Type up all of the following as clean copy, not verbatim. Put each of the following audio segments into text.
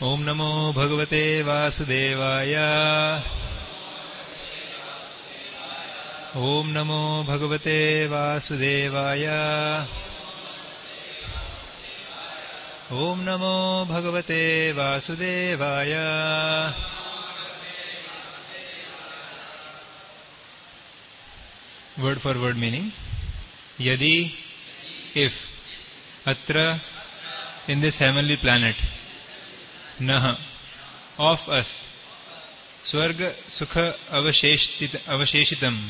Om Namo Bhagavate Vasudevaya. Om Namo Bhagavate Vasudevaya. Om Namo Bhagavate Vasudevaya. Word for word meaning. Yadi, if, atra, in this heavenly planet, nah, of us, swarga sukha avasheshitam,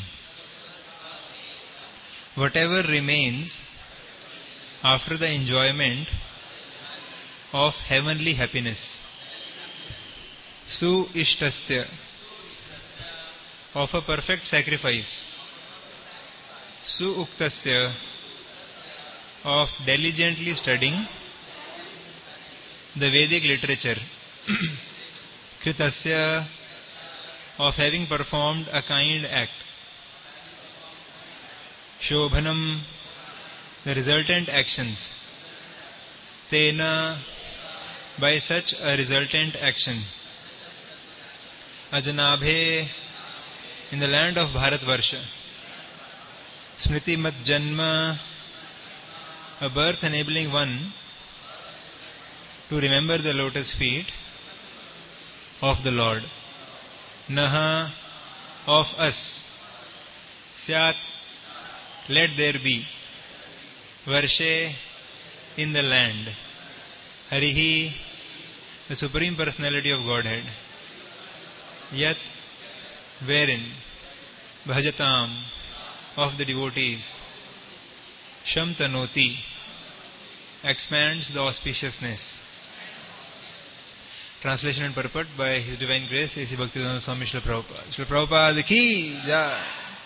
whatever remains after the enjoyment of heavenly happiness, su ishtasya, of a perfect sacrifice, su uktasya, of diligently studying the Vedic literature, kritasya, of having performed a kind act, shobhanam, the resultant actions, tena, by such a resultant action, ajanabhe, in the land of Bharatvarsha, smriti mat janma, a birth enabling one to remember the lotus feet of the Lord. Naha, of us. Syat, let there be. Varshe, in the land. Harihi, the Supreme Personality of Godhead. Yat, wherein. Bhajatam, of the devotees. Shamtanoti, expands the auspiciousness. Translation and purport by His Divine Grace A.C. Bhaktivedanta Swami Srila Prabhupada. Srila Prabhupada ki jai.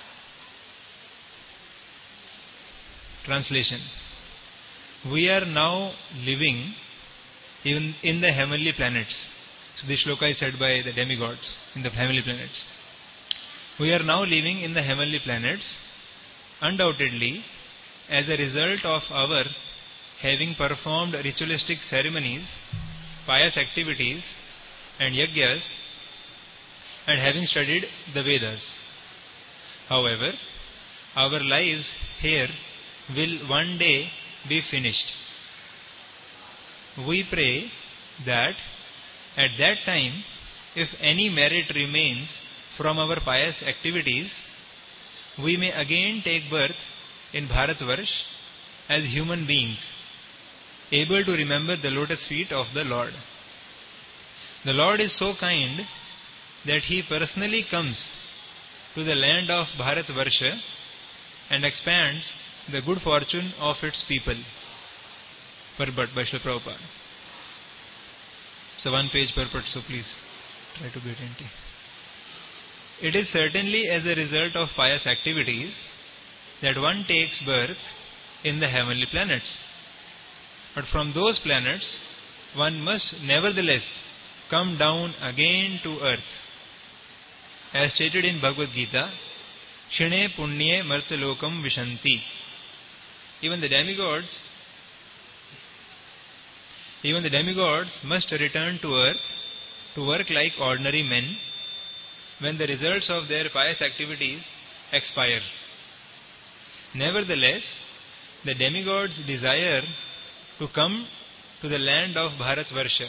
Translation. We are now living even in the heavenly planets. So this shloka is said by the demigods in the heavenly planets. We are now living in the heavenly planets, undoubtedly as a result of our having performed ritualistic ceremonies, pious activities and yagyas, and having studied the Vedas. However, our lives here will one day be finished. We pray that at that time, if any merit remains from our pious activities, we may again take birth in Bharatvarsh as human beings, able to remember the lotus feet of the Lord. The Lord is so kind that He personally comes to the land of Bharatvarsha and expands the good fortune of its people. Purport by Srila Prabhupada. It's a one-page purport, so please try to be attentive. It is certainly as a result of pious activities that one takes birth in the heavenly planets. But from those planets, one must nevertheless come down again to earth. As stated in Bhagavad Gita, Shine Punye Martalokam Vishanti. Even the demigods must return to earth to work like ordinary men when the results of their pious activities expire. Nevertheless, the demigods desire to come to the land of Bharatvarsha.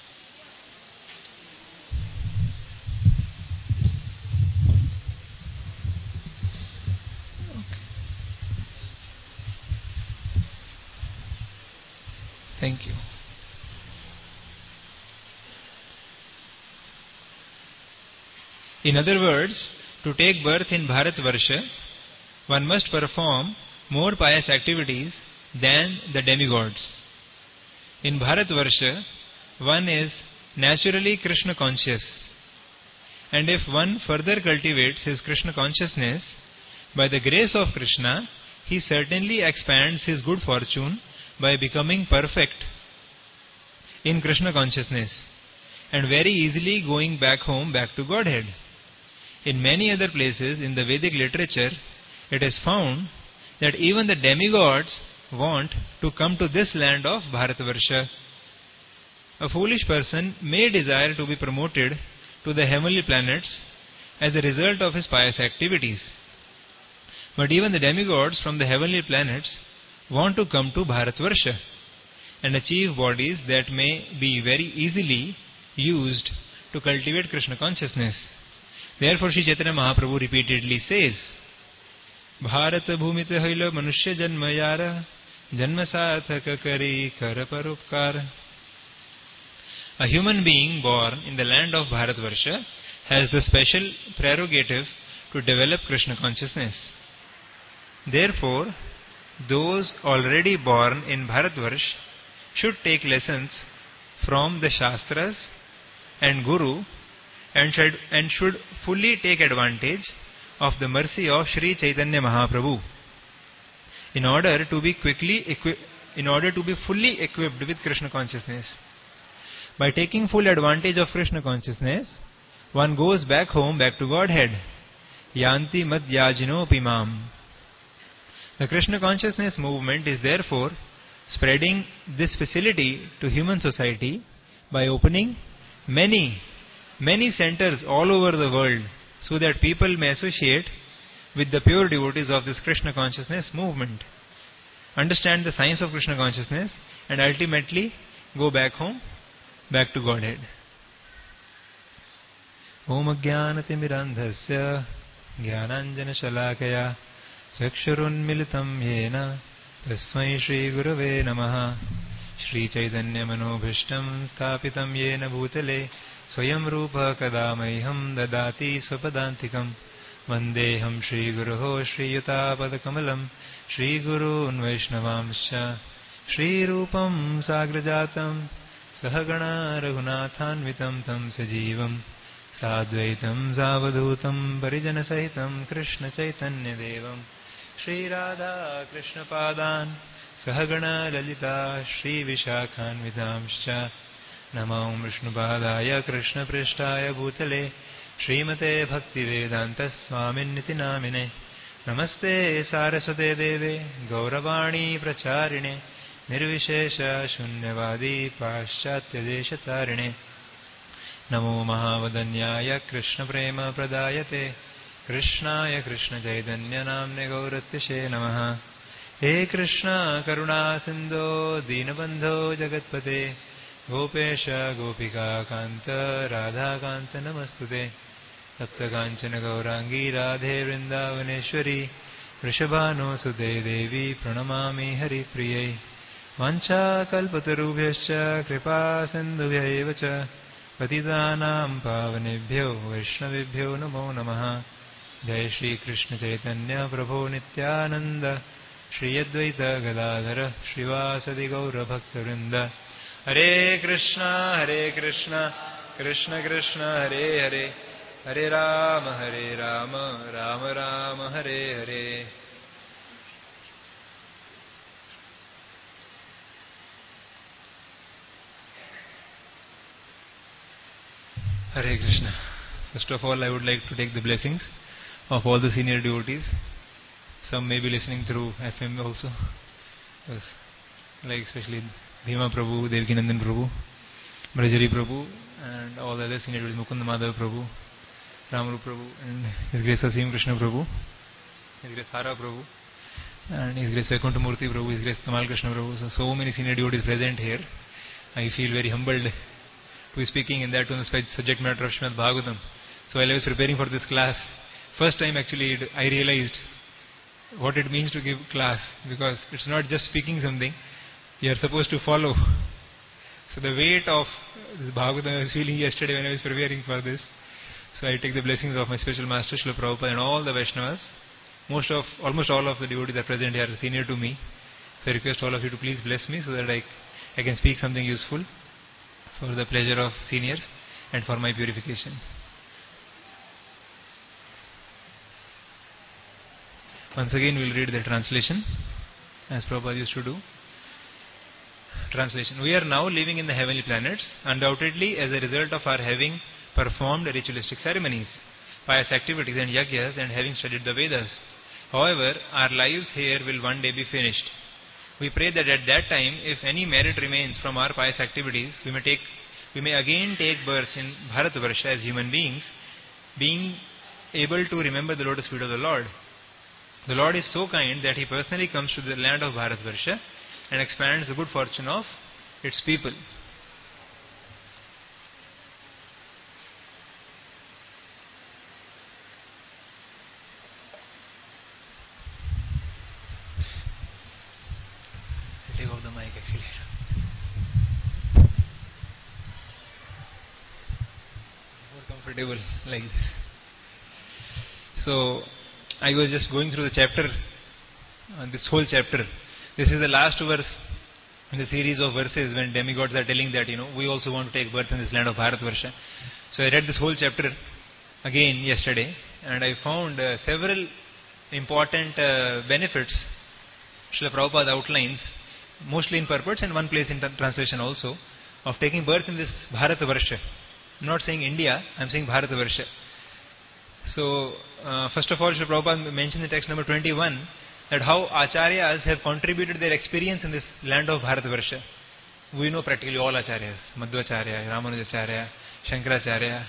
Thank you. In other words, to take birth in Bharatvarsha, one must perform more pious activities than the demigods. In Bharatvarsha, one is naturally Krishna conscious, and if one further cultivates his Krishna consciousness, by the grace of Krishna, he certainly expands his good fortune by becoming perfect in Krishna consciousness and very easily going back home, back to Godhead. In many other places in the Vedic literature, it is found that even the demigods want to come to this land of Bharatvarsha. A foolish person may desire to be promoted to the heavenly planets as a result of his pious activities. But even the demigods from the heavenly planets want to come to Bharatvarsha and achieve bodies that may be very easily used to cultivate Krishna consciousness. Therefore, Sri Chaitanya Mahaprabhu repeatedly says, Bharat bhumite hoila manushya janma yara, janma sarthaka kari kar parupkar. A human being born in the land of Bharatvarsha has the special prerogative to develop Krishna consciousness. Therefore, those already born in Bharatvarsh should take lessons from the Shastras and Guru and should fully take advantage of the mercy of Sri Chaitanya Mahaprabhu in order to be fully equipped with Krishna consciousness. By taking full advantage of Krishna consciousness, one goes back home, back to Godhead. Yanti madhyajino pimam. The Krishna consciousness movement is therefore spreading this facility to human society by opening many centers all over the world so that people may associate with the pure devotees of this Krishna consciousness movement, understand the science of Krishna consciousness, and ultimately go back home, back to Godhead. Om Ajnanatimirandhasya Jnananjana Shalakaya Chakshurunmilitam Yena Tasmai Shri Gurave Namaha. Shri Chaitanya Manobhishtam Sthapitam Yena Bhutale Swayam Rupa Kadamaiham Dadati Swapadantikam Vandeham Shri Guruho Shri Yutapadakamalam Shri Gurun Vaishnavamscha Shri Rupam Sagrajatam Sahagana Raghunathanvitam Tam Sajivam Sadvaitam Zavadhutam Parijana Sahitam Krishna Chaitanya Devam Shri Radha Krishna Padan Sahagana Lalita Shri Vishakhanvitamscha Namo Vishnupadaya Krishna Prishtaya Bhutale Srimate Bhaktivedanta Swaminiti Namine Namaste Saraswate Deve Gauravani Pracharine Nirvishesha Shunyavadi Paschatya Deshatarine Namo Mahavadanyaya Krishna Prema Pradayate Krishnaya Krishna Chaitanya Namne Gauratyashe Namaha. He Krishna Karuna Sindho Dinabandho Jagatpate Gopesha Gopika Kanta Radha Kanta Namastute Tapta Kanchana Gaurangi Radhe Vrindavaneshwari Vrishabhano Sute Devi Pranamami Hari Priyai Vancha Kalpatarubhyascha Kripa Sindhubhya Evacha Patitanam Pavanebhyo Vaishnavibhyo Namo Namaha. Jai Shri Krishna Chaitanya Prabhu Nityananda Shri Advaita Gadadhara Srivasadi Gaura Bhaktarinda. Hare Krishna Krishna Krishna Hare Hare Hare Rama Rama Rama Hare Hare. Hare Krishna. First of all, I would like to take the blessings of all the senior devotees. Some may be listening through FM also. Yes. Like especially Bhima Prabhu, Devkinandan Prabhu, Brajari Prabhu, and all the other senior devotees, Mukunda Madhav Prabhu, Ramaru Prabhu, and His Grace Asim Krishna Prabhu, His Grace Hara Prabhu, and His Grace Vaikunthamurti Prabhu, His Grace Tamal Krishna Prabhu. So many senior devotees present here. I feel very humbled to be speaking in that on the subject matter of Srimad Bhagavatam. So while I was preparing for this class, first time actually I realized what it means to give class, because it's not just speaking something, you are supposed to follow. So the weight of this Bhagavatam I was feeling yesterday when I was preparing for this. So I take the blessings of my spiritual master Srila Prabhupada and all the Vaishnavas. Almost all of the devotees are present here, senior to me. So I request all of you to please bless me so that I can speak something useful for the pleasure of seniors and for my purification. Once again we will read the translation as Prabhupada used to do. Translation. We are now living in the heavenly planets, undoubtedly as a result of our having performed ritualistic ceremonies, pious activities and yagyas, and having studied the Vedas. However, our lives here will one day be finished. we pray that at that time, if any merit remains from our pious activities, we may again take birth in Bharatvarsha as human beings, being able to remember the lotus feet of the Lord. The Lord is so kind that He personally comes to the land of Bharatvarsha and expands the good fortune of its people. Take off the mic actually. More comfortable like this. So, I was just going through the chapter, this whole chapter. This is the last verse in the series of verses when demigods are telling that, we also want to take birth in this land of Bharatvarsha. So I read this whole chapter again yesterday, and I found several important benefits Srila Prabhupada outlines, mostly in purports and one place in translation also, of taking birth in this Bharatvarsha. I'm not saying India, I'm saying Bharatvarsha. So, first of all, Srila Prabhupada mentioned in text number 21 that how Acharyas have contributed their experience in this land of Bharatvarsha. We know practically all Acharyas, Madhvacharya, Ramanujacharya, Shankaracharya,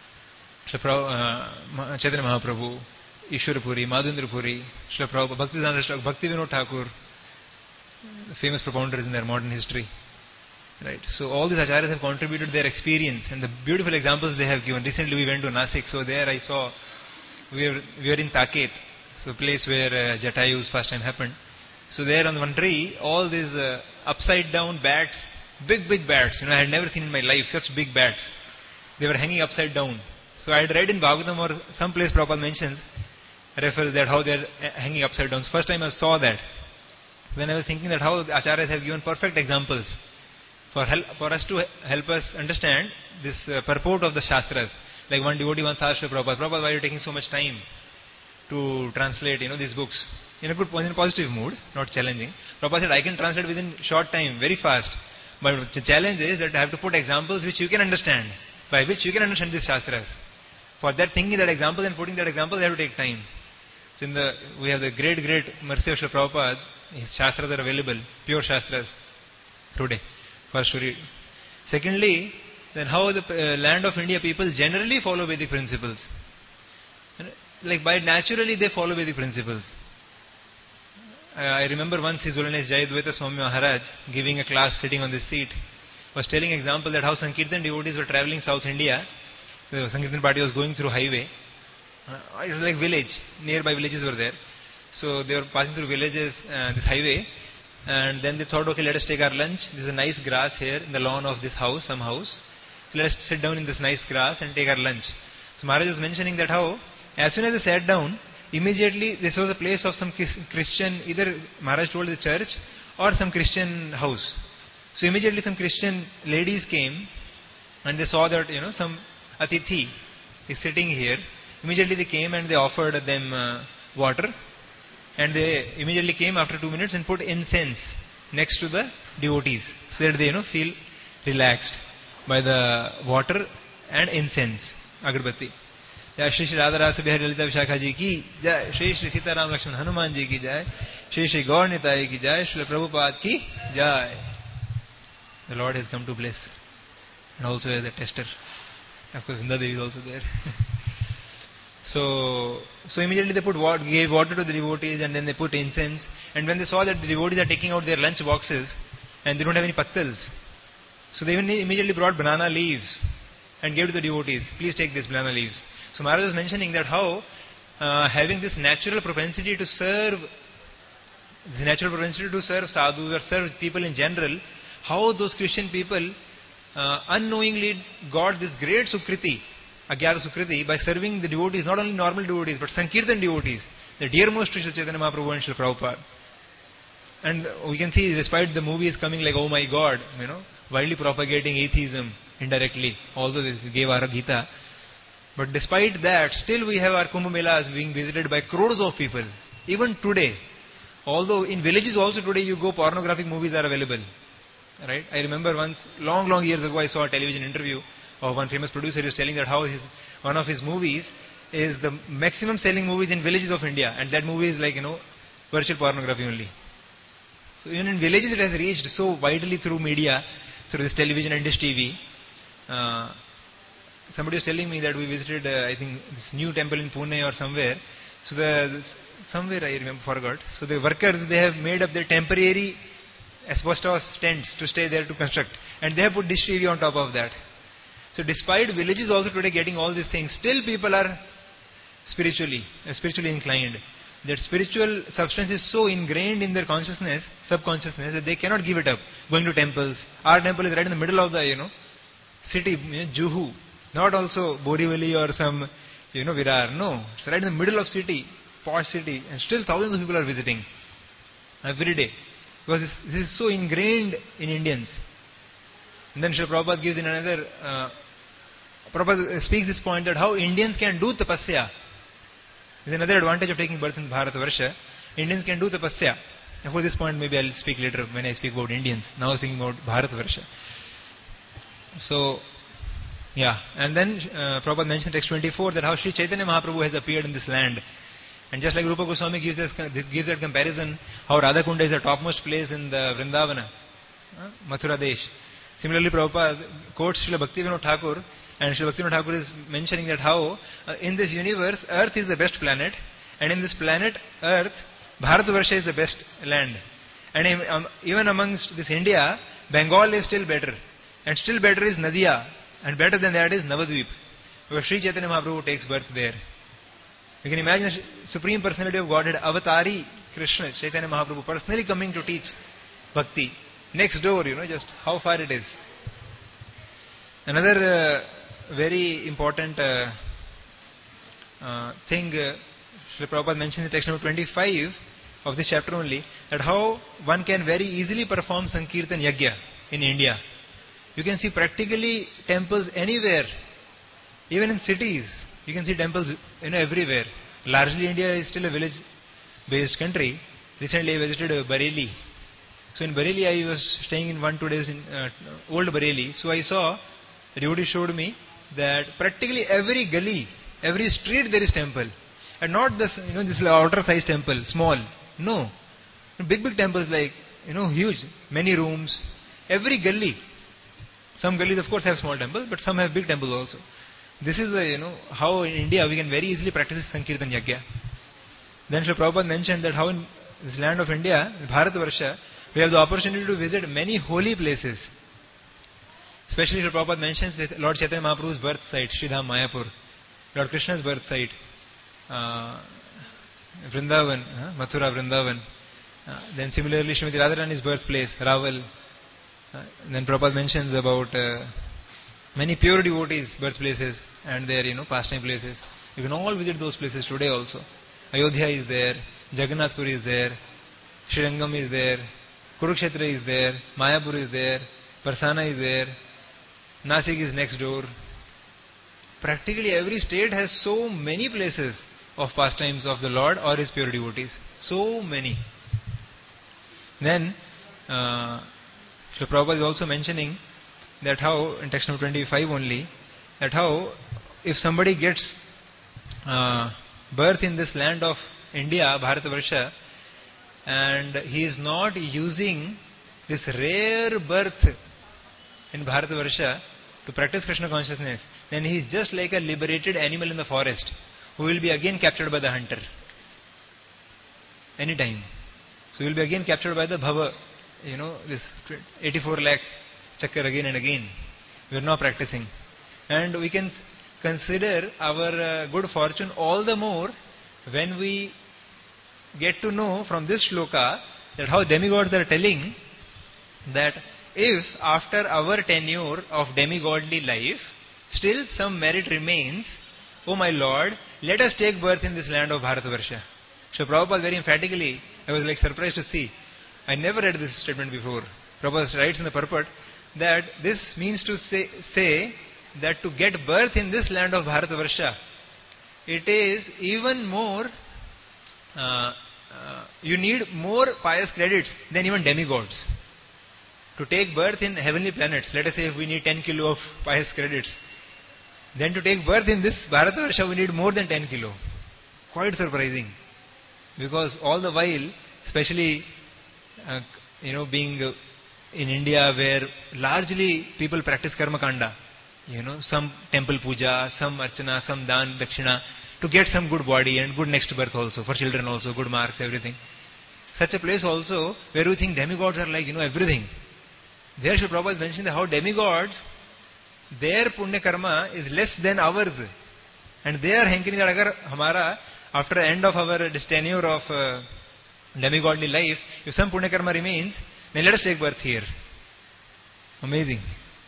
Chaitanya Mahaprabhu, Ishwarapuri, Madhvendrapuri, Srila Prabhupada, Bhakti Vinod Thakur, famous propounders in their modern history. Right. So all these acharyas have contributed their experience and the beautiful examples they have given. Recently we went to Nasik, so there I saw, we were in Taket, so a place where Jatayu's first time happened. So there on one tree, all these upside down bats, big bats, I had never seen in my life such big bats. They were hanging upside down. So I had read in Bhagavatam or some place Prabhupada mentions, refers that how they are hanging upside down. So first time I saw that. Then I was thinking that how the acharyas have given perfect examples for us to help us understand this purport of the Shastras. Like one devotee once asked Prabhupada, why are you taking so much time to translate, these books? In a positive mood, not challenging. Prabhupada said, I can translate within short time, very fast. But the challenge is that I have to put examples which you can understand, by which you can understand these Shastras. For that, thinking that example and putting that example, I have to take time. So we have the great mercy of Srila Prabhupada. His Shastras are available, pure Shastras, today, for us to read. Secondly, then how the land of India people generally follow Vedic principles. Like by naturally they follow Vedic principles. I remember once His Holiness Jayadvaita Swami Maharaj giving a class sitting on this seat, was telling example that how Sankirtan devotees were travelling South India. The Sankirtan party was going through highway. It was like village, nearby villages were there. So they were passing through villages, this highway, and then they thought, okay, let us take our lunch. There is a nice grass here in the lawn of this house, some house. So let us sit down in this nice grass and take our lunch. So Maharaj was mentioning that how, as soon as they sat down, immediately this was a place of some Christian, either Maharaj told the church or some Christian house. So immediately some Christian ladies came and they saw that, some Atithi is sitting here. Immediately they came and they offered them water. And they immediately came after 2 minutes and put incense next to the devotees, so that they feel relaxed by the water and incense, agarbatti. Jai Shri Shri Radha Rasa Bihari Lalita Vishakha Ji ki Jai, Shri Shri Sita Ram Lakshman Hanuman Ji ki Jai, Shri Shri Gaur Nitai ki Jai, Shri Prabhupada ki Jai. The Lord has come to bless, and also as a tester. Of course, Vrinda Devi is also there. So immediately they gave water to the devotees, and then they put incense. And when they saw that the devotees are taking out their lunch boxes and they don't have any pattals, so they immediately brought banana leaves and gave to the devotees. Please take these banana leaves. So Maharaj was mentioning that how having this natural propensity to serve sadhus or serve people in general, how those Christian people unknowingly got this great sukriti, Agyata Sukriti, by serving the devotees, not only normal devotees, but Sankirtan devotees, the dearmost to Sri Chaitanya Mahaprabhu and Srila Prabhupada. And we can see, despite the movies coming like, oh my God, widely propagating atheism indirectly, although they gave our Gita. But despite that, still we have our Kumbh Melas being visited by crores of people. Even today, although in villages also today you go, pornographic movies are available. Right? I remember once, long years ago, I saw a television interview of one famous producer. He was telling that how one of his movies is the maximum selling movies in villages of India, and that movie is like virtual pornography only. So even in villages it has reached so widely through media, through this television and this TV. Somebody was telling me that we visited, I think, this new temple in Pune or somewhere. So somewhere I remember, forgot. So the workers, they have made up their temporary asbestos tents to stay there to construct. And they have put dish TV on top of that. So despite villages also today getting all these things, still people are spiritually inclined. That spiritual substance is so ingrained in their consciousness, subconsciousness, that they cannot give it up. Going to temples. Our temple is right in the middle of the, city, Juhu. Not also Borivali or some, Virar. No. It's right in the middle of city, posh city. And still thousands of people are visiting every day. Because this is so ingrained in Indians. And then Srila Prabhupada gives in another, Prabhupada speaks this point that how Indians can do tapasya. There's another advantage of taking birth in Bharatvarsha. Indians can do tapasya. And for this point maybe I'll speak later when I speak about Indians. Now I'm speaking about Bharatvarsha. So, yeah. And then Prabhupada mentioned in text 24 that how Sri Chaitanya Mahaprabhu has appeared in this land. And just like Rupa Goswami gives that comparison, how Radhakunda is the topmost place in the Vrindavana, Mathura Desh. Similarly, Prabhupada quotes Srila Bhaktivinoda Thakur, and Srila Bhaktivinoda Thakur is mentioning that how in this universe, Earth is the best planet, and in this planet, Earth, Bharatvarsha is the best land. And even amongst this India, Bengal is still better. And still better is Nadia, and better than that is Navadvip, where Sri Chaitanya Mahaprabhu takes birth there. You can imagine the Supreme Personality of Godhead, Avatari Krishna, Chaitanya Mahaprabhu, personally coming to teach Bhakti. Next door, just how far it is. Another very important thing Srila Prabhupada mentions in text number 25 of this chapter only, that how one can very easily perform Sankirtan Yajna in India. You can see practically temples anywhere, even in cities. You can see temples everywhere. Largely India is still a village-based country. Recently I visited Bareilly. So in Bareilly I was staying in 1-2 days in old Bareilly. So I saw, the devotee showed me that practically every gully, every street there is temple. And not this, this outer size temple, small. No. Big temples like, huge, many rooms. Every gully. Some gullies of course have small temples, but some have big temples also. This is how in India we can very easily practice Sankirtan Yajna. Then Srila Prabhupada mentioned that how in this land of India, Bharatvarsha, we have the opportunity to visit many holy places. Especially Srila Prabhupada mentions Lord Chaitanya Mahaprabhu's birth site, Sridham Mayapur, Lord Krishna's birth site, Vrindavan, Mathura Vrindavan. Then similarly Srimati Radharani's birthplace, Raval. Then Prabhupada mentions about many pure devotees' birthplaces and their pastime places. You can all visit those places today also. Ayodhya is there, Jagannath Puri is there, Srirangam is there, Kurukshetra is there, Mayapur is there, Parsana is there, Nasik is next door. Practically every state has so many places of pastimes of the Lord or His pure devotees. So many. Then, Srila Prabhupada is also mentioning that how, in text number 25 only, that how if somebody gets birth in this land of India, Bharatvarsha, and he is not using this rare birth in Bharatvarsha to practice Krishna consciousness, then he is just like a liberated animal in the forest who will be again captured by the hunter. Anytime. So he will be again captured by the bhava, this 84 lakh chakkar again and again. We are not practicing. And we can consider our good fortune all the more when we get to know from this shloka that how demigods are telling that if after our tenure of demigodly life still some merit remains, O my Lord, let us take birth in this land of Bharatvarsha. So Prabhupada very emphatically, I was surprised to see, I never read this statement before. Prabhupada writes in the purport that this means to say that to get birth in this land of Bharatvarsha, it is even more, you need more pious credits than even demigods. To take birth in heavenly planets, let us say if we need 10 kilo of pious credits, then to take birth in this Bharatvarsha we need more than 10 kilo. Quite surprising. Because all the while, especially being in India where largely people practice karma kanda, some temple puja, some archana, some dan, dakshina, to get some good body and good next birth also, for children also, good marks, everything. Such a place also where we think demigods are like, everything. There Srila Prabhupada is mentioning that how demigods, their punya karma is less than ours. And they are hankering that agar hamara, after the end of our this tenure of demigodly life, if some punya karma remains, then let us take birth here. Amazing.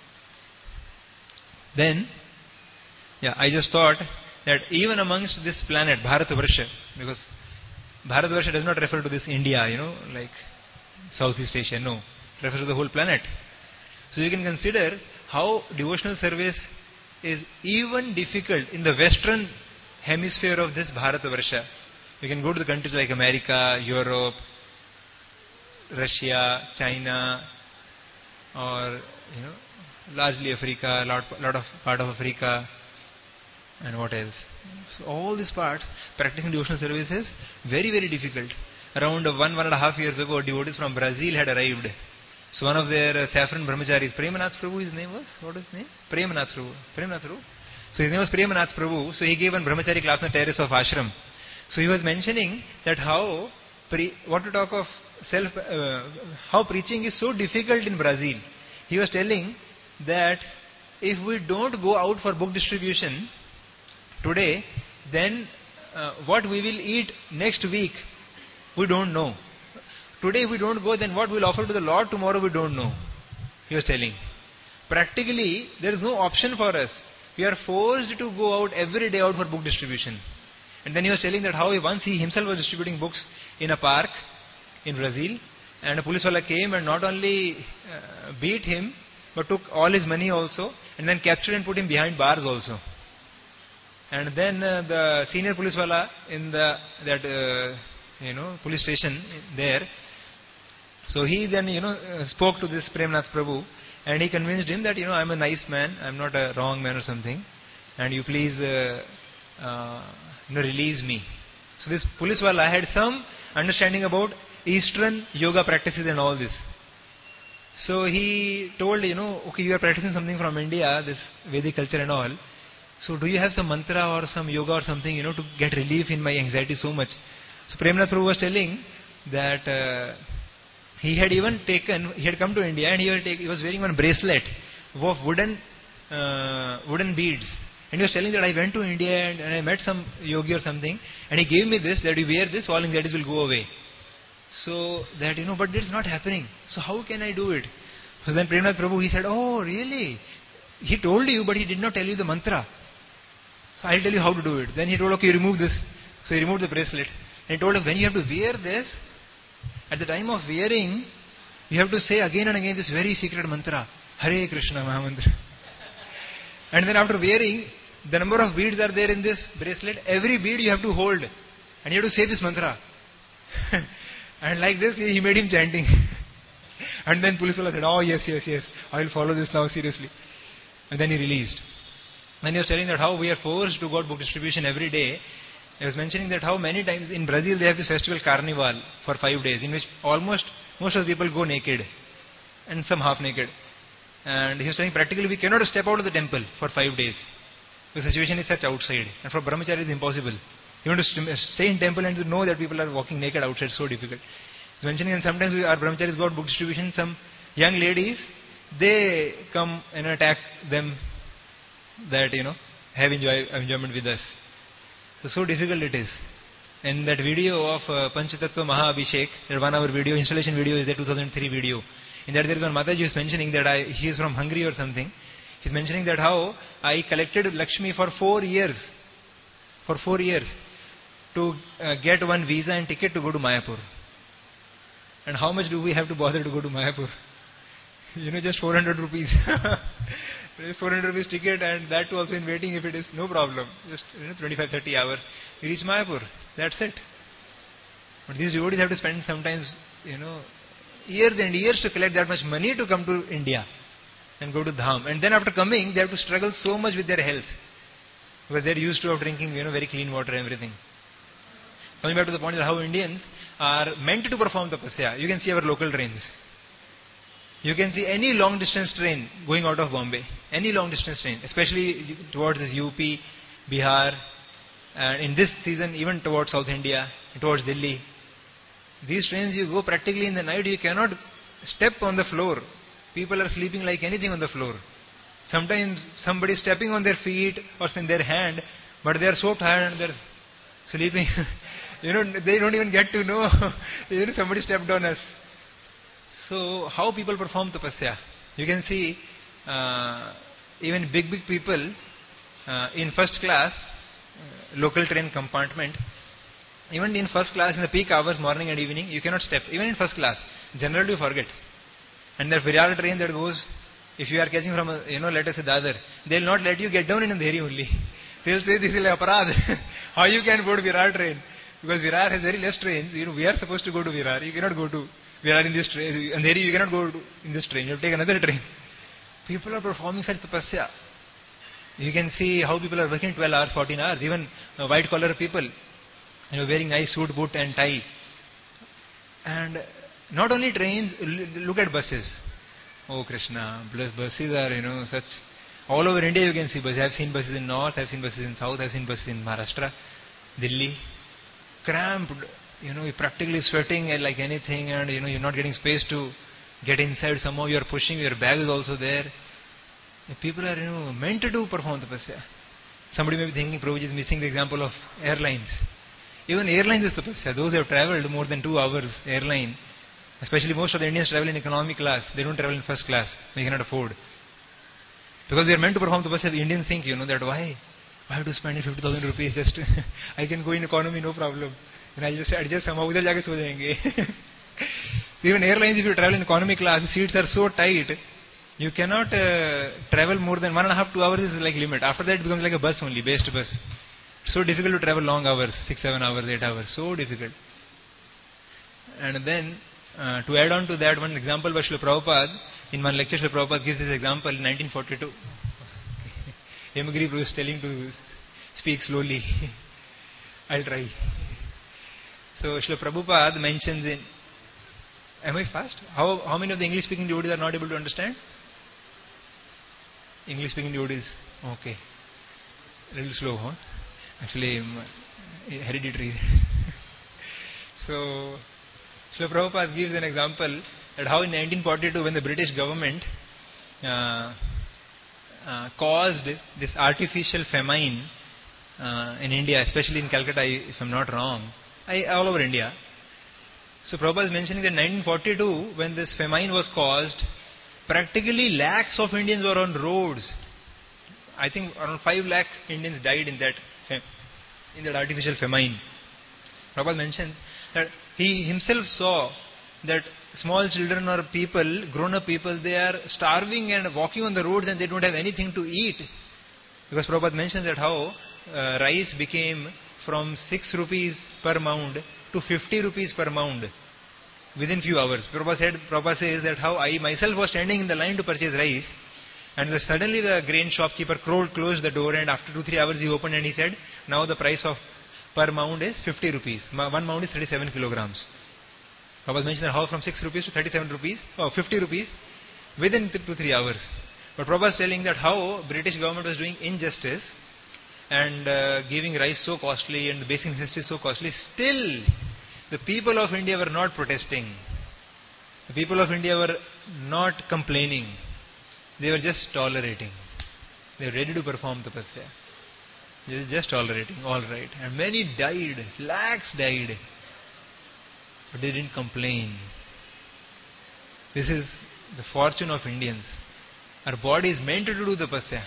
Then, I just thought that even amongst this planet, Bharatavarsha, because Bharatavarsha does not refer to this India, like Southeast Asia, no. It refers to the whole planet. So you can consider how devotional service is even difficult in the western hemisphere of this Bharatavarsha. You can go to the countries like America, Europe, Russia, China, or largely Africa, lot of part of Africa, and what else? So all these parts, practicing devotional service is very, very difficult. Around 1.5 years ago, devotees from Brazil had arrived. So one of their saffron brahmacharis, Premanath Prabhu, his name was? What was his name? Premanath Prabhu. So his name was Premanath Prabhu. So he gave one brahmachari class on the terrace of ashram. So he was mentioning that how preaching is so difficult in Brazil. He was telling that if we don't go out for book distribution today, then what we will eat next week, we don't know. Today if we don't go, then what we will offer to the Lord tomorrow, we don't know. He was telling. Practically, there is no option for us. We are forced to go out every day out for book distribution. And then he was telling that how once he himself was distributing books in a park in Brazil, and a police wala came and not only beat him, but took all his money also, and then captured and put him behind bars also. And then the senior police wala in that police station there, so he then spoke to this Premanath Prabhu, and he convinced him that I am a nice man, I am not a wrong man or something, and you please release me. So this police wala had some understanding about Eastern yoga practices and all this. So he told, okay, you are practicing something from India, this Vedic culture and all. So do you have some mantra or some yoga or something, to get relief in my anxiety so much? So Premanath Prabhu was telling that he had come to India and he was wearing one bracelet of wooden beads. And he was telling that I went to India and I met some yogi or something, and he gave me this, that you wear this, all anxieties will go away. So that, but it's not happening. So how can I do it? So then Premanath Prabhu, he said, oh really? He told you, but he did not tell you the mantra. So I'll tell you how to do it. Then he told, okay, remove this. So he removed the bracelet. And he told him, when you have to wear this, at the time of wearing, you have to say again and again this very secret mantra, Hare Krishna Mahamantra. And then after wearing, the number of beads are there in this bracelet. Every bead you have to hold. And you have to say this mantra. And like this, he made him chanting. And then police wala said, oh yes, I will follow this now seriously. And then he released. Then he was telling that how we are forced to go to book distribution every day. He was mentioning that how many times in Brazil they have this festival Carnival for 5 days, in which most of the people go naked and some half naked. And he was saying practically we cannot step out of the temple for 5 days. The situation is such outside. And for brahmachari it is impossible. You want to stay in temple and to know that people are walking naked outside, so difficult. He's mentioning, and sometimes our brahmacharis go to book distribution, some young ladies, they come and attack them that, have enjoyment with us. So difficult it is. And that video of Panchatattva Maha Abhishek, that 1 hour video, installation video is the 2003 video. In that there is one Mataji who is mentioning that he is from Hungary or something. He is mentioning that how I collected Lakshmi for 4 years. For 4 years. To get one visa and ticket to go to Mayapur. And how much do we have to bother to go to Mayapur? Just 400 rupees. 400 rupees ticket, and that too also in waiting if it is no problem. Just 25-30 hours. We reach Mayapur. That's it. But these devotees have to spend sometimes, years and years to collect that much money to come to India and go to Dham. And then after coming, they have to struggle so much with their health. Because they are used to drinking, very clean water and everything. Coming back to the point that how Indians are meant to perform tapasya. You can see our local drains. You can see any long distance train going out of Bombay, any long distance train, especially towards this UP, Bihar, and in this season even towards South India, towards Delhi. These trains, you go practically in the night, you cannot step on the floor. People are sleeping like anything on the floor. Sometimes somebody is stepping on their feet or in their hand, but they are so tired and they are sleeping. They don't even get to know somebody stepped on us. So how people perform tapasya? You can see even big people in first class, local train compartment, even in first class in the peak hours, morning and evening, you cannot step. Even in first class, generally you forget. And the Virar train that goes, if you are catching from, let us say Dadar, they will not let you get down in Andheri only. They will say this is aparad. How you can go to Virar train? Because Virar has very less trains. We are supposed to go to Virar. You cannot go to Virar in this train. Andheri you cannot go in this train. You have to take another train. People are performing such tapasya. You can see how people are working 12 hours, 14 hours. Even white collar people, wearing nice suit, boot and tie. And not only trains, look at buses. Oh Krishna, buses are, such. All over India you can see buses. I have seen buses in north, I have seen buses in south, I have seen buses in Maharashtra, Delhi. Cramped, you're practically sweating like anything, and you're not getting space to get inside. Somehow you're pushing, your bag is also there. People are, meant to do perform tapasya. Somebody may be thinking Prabhuji is missing the example of airlines. Even airlines is tapasya. Those who have travelled more than 2 hours airline, especially most of the Indians travel in economy class. They don't travel in first class. They cannot afford. Because we are meant to perform tapasya, the Indians think, that why have to spend 50,000 rupees just I can go in economy, no problem. And I'll just adjust somehow, udhar jaake so jayenge. Even airlines, if you travel in economy class, the seats are so tight, you cannot travel more than 1.5 to 2 hours is like limit. After that it becomes like a bus only, based bus. So difficult to travel long hours, 6, 7 hours, 8 hours, so difficult. And then to add on to that, one example by Srila Prabhupada, in one lecture Srila Prabhupada gives this example in 1942. Hemagiri was telling to speak slowly. I'll try. So Srila Prabhupada mentions in, am I fast? How many of the English speaking devotees are not able to understand? English speaking devotees, okay. A little slow, huh? Actually, hereditary. So Srila Prabhupada gives an example that how in 1942, when the British government caused this artificial famine in India, especially in Calcutta, if I'm not wrong, all over India. So Prabhupada is mentioning that in 1942, when this famine was caused, practically lakhs of Indians were on roads. I think around 5 lakh Indians died in that artificial famine. Prabhupada mentions that he himself saw that small children or people, grown-up people, they are starving and walking on the roads and they don't have anything to eat. Because Prabhupada mentions that how rice became from 6 rupees per mound to 50 rupees per mound within few hours. Prabhupada says that how I myself was standing in the line to purchase rice, and suddenly the grain shopkeeper closed the door, and after 2-3 hours he opened and he said, now the price of per mound is 50 rupees. One mound is 37 kilograms. Prabhupada mentioned that how from 6 rupees to 37 rupees, or 50 rupees within 2-3 hours. But Prabhupada is telling that how British government was doing injustice and giving rice so costly and the basic necessities so costly. Still, the people of India were not protesting. The people of India were not complaining. They were just tolerating. They were ready to perform tapasya. They were just tolerating, alright. And many died, lakhs died. But they didn't complain. This is the fortune of Indians. Our body is meant to do tapasya.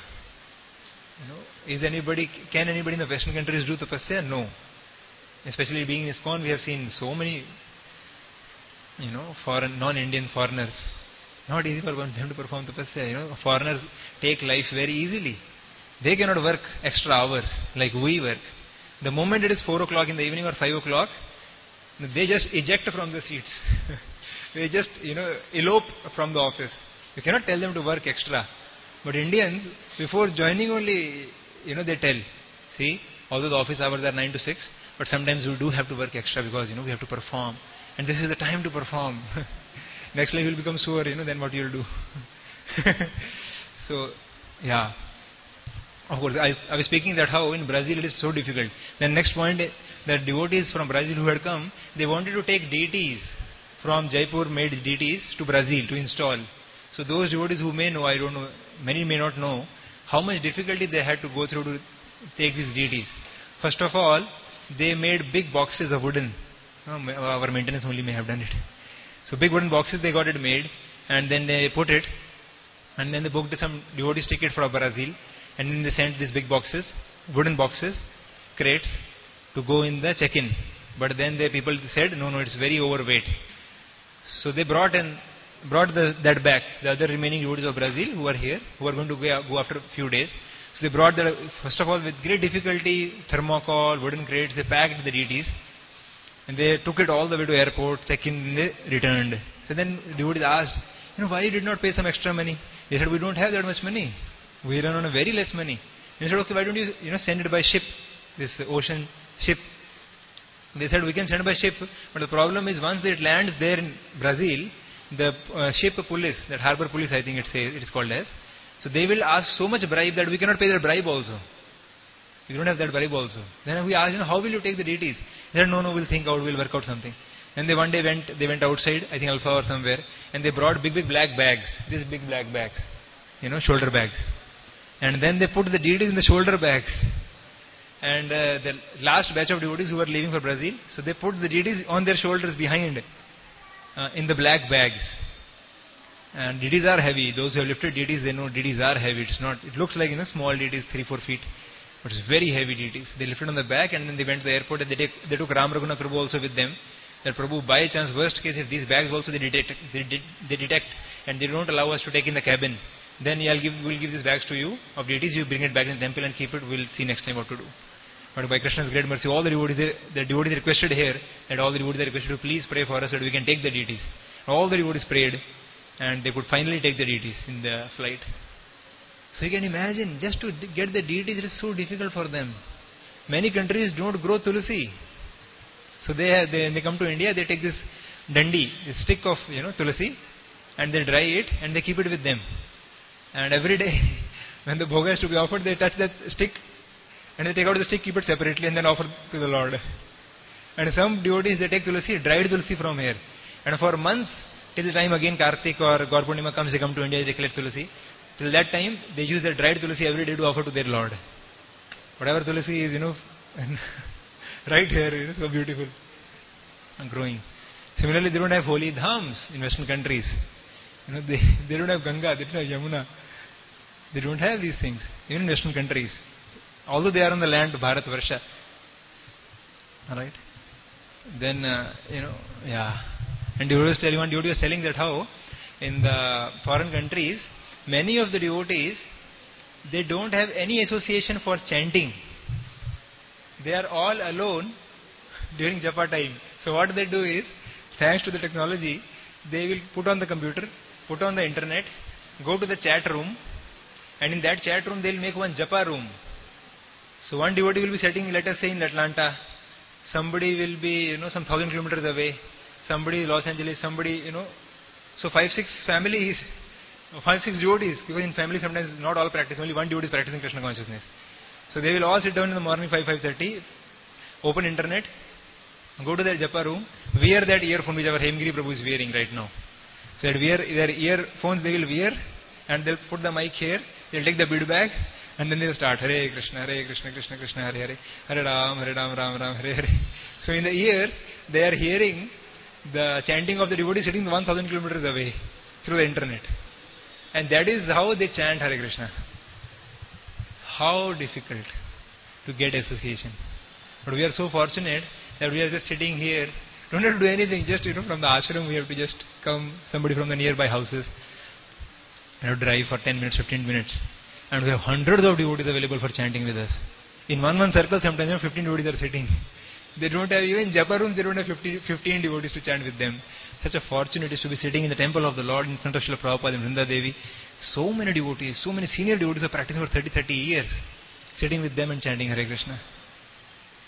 Can anybody in the Western countries do tapasya? No. Especially being in ISKCON, we have seen so many, foreign, non-Indian foreigners. Not easy for them to perform tapasya. Foreigners take life very easily. They cannot work extra hours like we work. The moment it is 4 o'clock in the evening or 5 o'clock, they just eject from the seats. They just, elope from the office. You cannot tell them to work extra. But Indians, before joining only, they tell, see, although the office hours are 9 to 6, but sometimes we do have to work extra because, we have to perform. And this is the time to perform. Next life you'll become sewer, then what you'll do. So, yeah. Of course, I was speaking that how in Brazil it is so difficult. Then next point, that devotees from Brazil who had come, they wanted to take deities from Jaipur made deities to Brazil to install. So those devotees who may know, I don't know, many may not know, how much difficulty they had to go through to take these deities. First of all, they made big boxes of wooden. Our maintenance only may have done it. So big wooden boxes they got it made, and then they put it, and then they booked some devotees ticket for Brazil, and then they sent these big boxes, wooden boxes, crates, to go in the check-in. But then the people said, no, it's very overweight. So they brought that back, the other remaining devotees of Brazil who are here, who are going to go after a few days. So they brought that, first of all, with great difficulty, thermocol, wooden crates, they packed the deities, and they took it all the way to airport, check-in, and they returned. So then devotees asked, why you did not pay some extra money? They said, we don't have that much money. We run on a very less money. They said, okay, why don't you, send it by ship, this ocean ship. They said, we can send by ship, but the problem is once it lands there in Brazil, the ship police, that harbor police I think it is called as, so they will ask so much bribe that we cannot pay that bribe also. We don't have that bribe also. Then we asked, how will you take the deities? They said, no, we'll think out, we'll work out something. Then they one day went outside, I think Alpha or somewhere, and they brought big black bags, these big black bags, shoulder bags. And then they put the deities in the shoulder bags. And the last batch of devotees who were leaving for Brazil, so they put the deities on their shoulders behind, in the black bags. And deities are heavy. Those who have lifted deities, they know deities are heavy. It looks like, small deities, 3-4 feet. But it's very heavy deities. They lifted on the back and then they went to the airport and they took Ram Raghunath Prabhu also with them. That Prabhu, by chance, worst case, if these bags also they detect and they don't allow us to take in the cabin, then we'll give these bags to you of deities, you bring it back in the temple and keep it, we'll see next time what to do. But by Krishna's great mercy, all the devotees requested here, that all the devotees are requested to please pray for us so that we can take the deities. All the devotees prayed and they could finally take the deities in the flight. So you can imagine, just to get the deities, it is so difficult for them. Many countries don't grow tulsi. So they come to India, they take this dandi, this stick of tulsi, and they dry it and they keep it with them. And every day, when the bhoga is to be offered, they touch that stick, and they take out the stick, keep it separately, and then offer to the Lord. And some devotees, they take tulsi, dried tulsi from here. And for months, till the time again Kartik or Gaur Purnima comes, they come to India, they collect tulsi. Till that time, they use the dried tulsi every day to offer to their Lord. Whatever tulsi is, right here, so beautiful and growing. Similarly, they don't have holy dhams in Western countries. They don't have Ganga, they don't have Yamuna. They don't have these things, even in Western countries. Although they are on the land of Bharat Varsha. Alright? Then, yeah. And one devotee was telling that how in the foreign countries, many of the devotees, they don't have any association for chanting. They are all alone during japa time. So what they do is, thanks to the technology, they will put on the computer, put on the internet, go to the chat room, and in that chat room they will make one japa room. So one devotee will be sitting, let us say in Atlanta, somebody will be, some 1,000 kilometers away, somebody Los Angeles, somebody, so 5-6 families, 5-6 devotees, because in family sometimes not all practice, only one devotee is practicing Krishna consciousness. So they will all sit down in the morning 5:30, open internet, go to their japa room, wear that earphone which our Hemgiri Prabhu is wearing right now. So that their earphones they will wear, and they'll put the mic here, they'll take the bead bag, and then they'll start Hare Krishna, Krishna Krishna, Hare Hare, Hare Ram, Ram Ram, Hare Hare. So in the ears, they are hearing the chanting of the devotees sitting 1,000 kilometers away through the internet. And that is how they chant Hare Krishna. How difficult to get association. But we are so fortunate that we are just sitting here, don't have to do anything, just from the ashram we have to just come, somebody from the nearby houses, and drive for 10 minutes, 15 minutes. And we have hundreds of devotees available for chanting with us. In one circle, sometimes 15 devotees are sitting. They don't have, even japa rooms, they don't have 15 devotees to chant with them. Such a fortune it is to be sitting in the temple of the Lord in front of Srila Prabhupada and Vrinda Devi. So many devotees, so many senior devotees are practicing for 30 years, sitting with them and chanting Hare Krishna.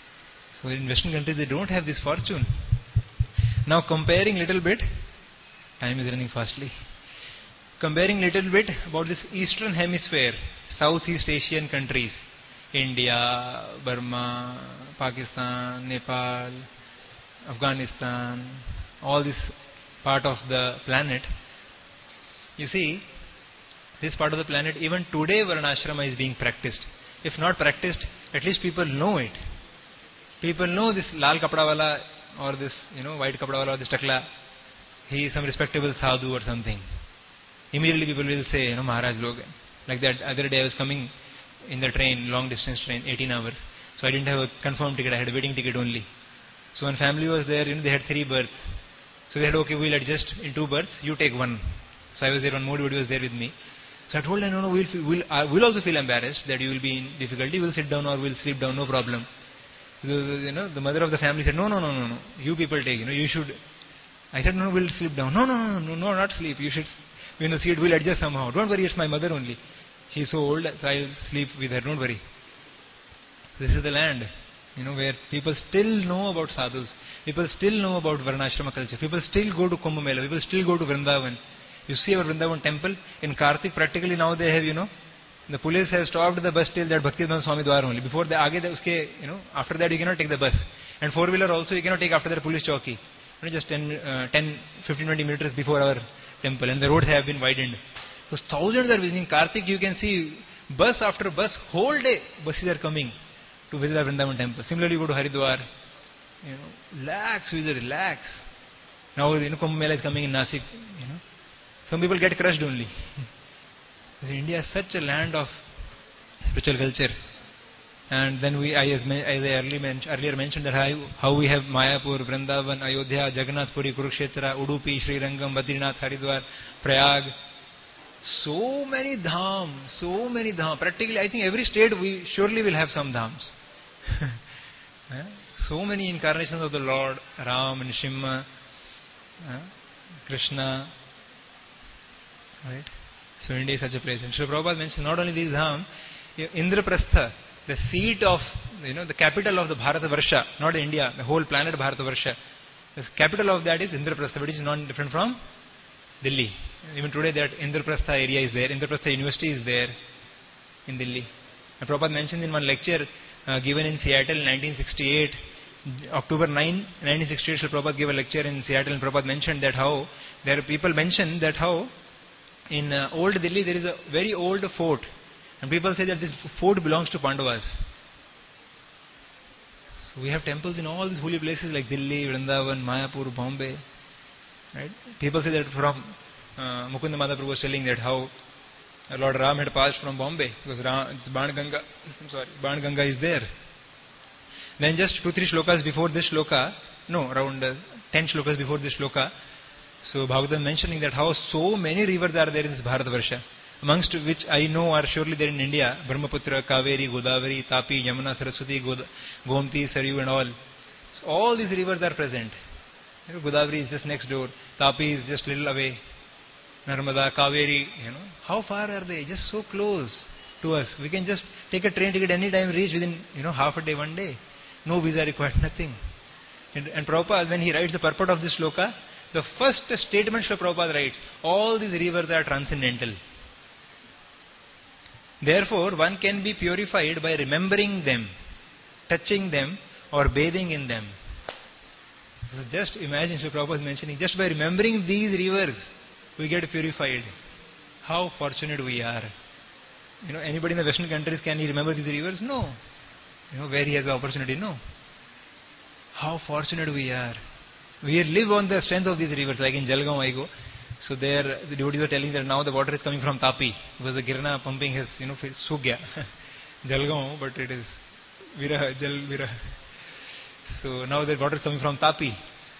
So in Western countries, they don't have this fortune. Now comparing little bit Time is running fastly. Comparing little bit about this Eastern Hemisphere, Southeast Asian countries, India, Burma, Pakistan, Nepal, Afghanistan, all this part of the planet. You see, this part of the planet, even today Varnashrama is being practiced. If not practiced, at least people know it. People know this lal kapda wala or this, white kapda wala or this takla, he is some respectable sadhu or something. Immediately people will say, Maharaj log. Like that other day I was coming in the train, long distance train, 18 hours. So I didn't have a confirmed ticket, I had a waiting ticket only. So one family was there, they had 3 berths. So they said, okay, we'll adjust in 2 berths, you take 1. So I was there, one more was there with me. So I told them, no, we'll also feel embarrassed that you will be in difficulty, we'll sit down or we'll sleep down, no problem. The mother of the family said, no, you people take, you should. I said, no, we'll sleep down. No, not sleep, you should, see it, we'll adjust somehow. Don't worry, it's my mother only. She's so old, so I'll sleep with her, don't worry. This is the land, where people still know about sadhus, people still know about Varnashrama culture, people still go to Kumbh Mela, people still go to Vrindavan. You see our Vrindavan temple, in Kartik practically now they have, the police has stopped the bus till that Bhaktivedanta Swami Dwar only. Before the, after that you cannot take the bus. And 4-wheeler also you cannot take after that police chowki. Just 10, 15, 20 meters before our temple, and the roads have been widened. Because thousands are visiting Kartik, you can see bus after bus, whole day buses are coming to visit our Vrindavan temple. Similarly, you go to Haridwar, lakhs visitors, lakhs. Now, Kumbh Mela is coming in Nasik, Some people get crushed only. India is such a land of spiritual culture. And then as I earlier mentioned, that how we have Mayapur, Vrindavan, Ayodhya, Jagannath Puri, Kurukshetra, Udupi, Sri Rangam, Badrinath, Haridwar, Prayag. So many dham. Practically, I think every state we surely will have some dhams. So many incarnations of the Lord, Ram, Nrsimha, Krishna. Right? So India is such a place. And Srila Prabhupada mentioned not only these dham, Indraprastha, the seat of, the capital of the Bharatavarsha, not India, the whole planet Bharatavarsha. The capital of that is Indraprastha, which is not different from Delhi. Even today that Indraprastha area is there, Indraprastha University is there in Delhi. And Prabhupada mentioned in one lecture given in Seattle in 1968, October 9, 1968, Srila Prabhupada gave a lecture in Seattle, and Prabhupada mentioned that how, there are people mention that how in old Delhi there is a very old fort, and people say that this fort belongs to Pandavas. So we have temples in all these holy places like Delhi, Vrindavan, Mayapur, Bombay. Right? People say that from Mukunda Madhaprabhu was telling that how Lord Ram had passed from Bombay because Ban Ganga is there. Then just 2-3 shlokas before this shloka, around 10 shlokas before this shloka, so Bhagavatam mentioning that how so many rivers are there in this Bharatavarsha, amongst which I know are surely there in India, Brahmaputra, Kaveri, Godavari, Tapi, Yamuna, Saraswati, Gomti, Saryu and all. So all these rivers are present. Godavari is just next door, Tapi is just little away, Narmada, Kaveri, how far are they? Just so close to us. We can just take a train ticket any time, reach within, half a day, 1 day. No visa required, nothing. And Prabhupada, when he writes the purport of this shloka, the first statement Srila Prabhupada writes, all these rivers are transcendental. Therefore, one can be purified by remembering them, touching them, or bathing in them. So just imagine Srila Prabhupada is mentioning, just by remembering these rivers, we get purified. How fortunate we are. Anybody in the Western countries, can he remember these rivers? No. Where he has the opportunity? No. How fortunate we are. We live on the strength of these rivers, like in Jalgaon I go. So there, the devotees were telling that now the water is coming from Tapi, because the Girna pumping has, Sugya. Jalgaon, but it is Viraha, Jal Viraha. So now the water is coming from Tapi.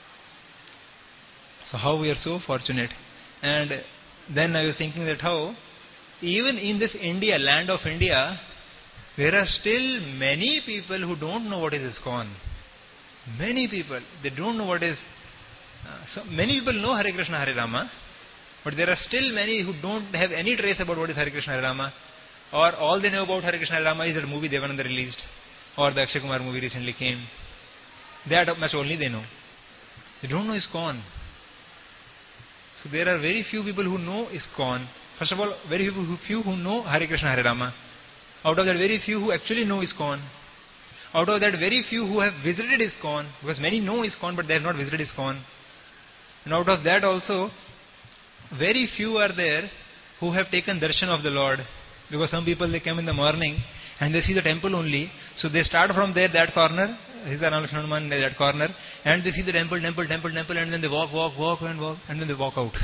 So how we are so fortunate. And then I was thinking that how, even in this India, land of India, there are still many people who don't know what is ISKCON. Many people, they don't know what is. So many people know Hare Krishna, Hare Rama, but there are still many who don't have any trace about what is Hare Krishna, Hare Rama, or all they know about Hare Krishna, Hare Rama is that movie Devananda released, or the Akshay Kumar movie recently came. That much only they know. They don't know ISKCON. So there are very few people who know ISKCON. First of all, very few who know Hare Krishna, Hare Rama. Out of that, very few who actually know ISKCON. Out of that, very few who have visited ISKCON, because many know ISKCON but they have not visited ISKCON. And out of that also, very few are there who have taken darshan of the Lord. Because some people, they come in the morning and they see the temple only. So they start from there, that corner, Sita Ramakrishna Hanuman, that corner, and they see the temple, and then they walk, and then they walk out.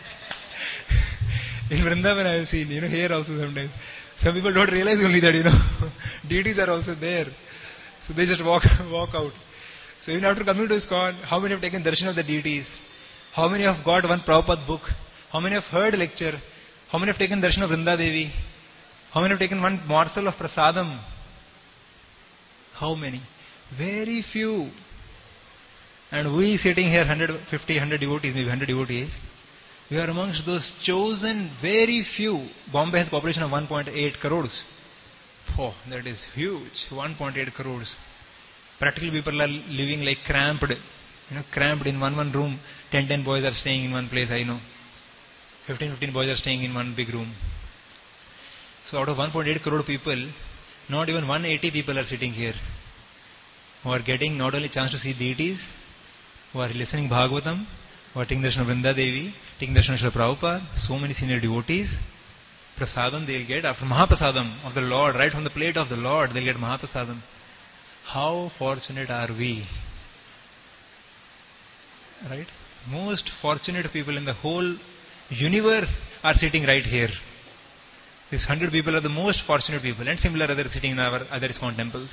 In Vrindavan I have seen, here also sometimes. Some people don't realize only that, deities are also there. So they just walk out. So even after coming to ISKCON, how many have taken darshan of the deities? How many have got one Prabhupada book? How many have heard lecture? How many have taken darshan of Vrinda Devi? How many have taken one morsel of prasadam? How many? Very few. And we sitting here, 100 devotees, maybe 100 devotees, we are amongst those chosen very few. Bombay has a population of 1.8 crores. Oh, that is huge. 1.8 crores. Practically people are living like cramped. Cramped in one room. 10 boys are staying in one place, I know. 15 boys are staying in one big room. So out of 1.8 crore people, not even 180 people are sitting here, who are getting not only chance to see deities, who are listening Bhagavatam, who are taking darshan of Vrinda Devi, taking darshan of Srila Prabhupada, so many senior devotees. Prasadam they'll get after Mahaprasadam of the Lord, right from the plate of the Lord, they'll get Mahaprasadam. How fortunate are we? Right? Most fortunate people in the whole universe are sitting right here. These 100 people are the most fortunate people, and similar others sitting in our other ISKCON temples.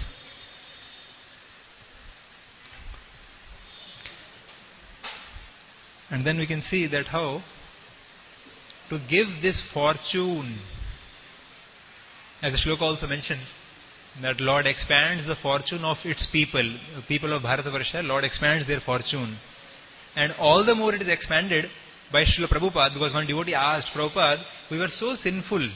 And then we can see that how to give this fortune, as the shloka also mentions, that Lord expands the fortune of its people of Bharatavarsha, Lord expands their fortune. And all the more it is expanded by Srila Prabhupada, because one devotee asked Prabhupada, we were so sinful,